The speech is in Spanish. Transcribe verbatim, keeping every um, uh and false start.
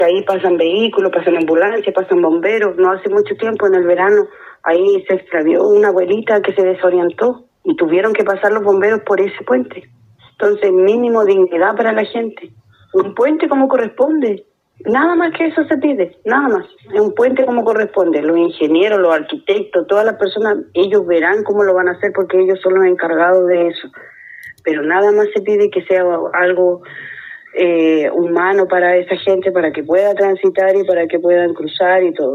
Ahí pasan vehículos, pasan ambulancias, pasan bomberos. No hace mucho tiempo, en el verano, ahí se extravió una abuelita que se desorientó y tuvieron que pasar los bomberos por ese puente. Entonces, mínimo dignidad para la gente. Un puente como corresponde. Nada más que eso se pide, nada más. Es un puente como corresponde. Los ingenieros, los arquitectos, todas las personas, ellos verán cómo lo van a hacer porque ellos son los encargados de eso. Pero nada más se pide que sea algo eh, humano para esa gente, para que pueda transitar y para que puedan cruzar y todo.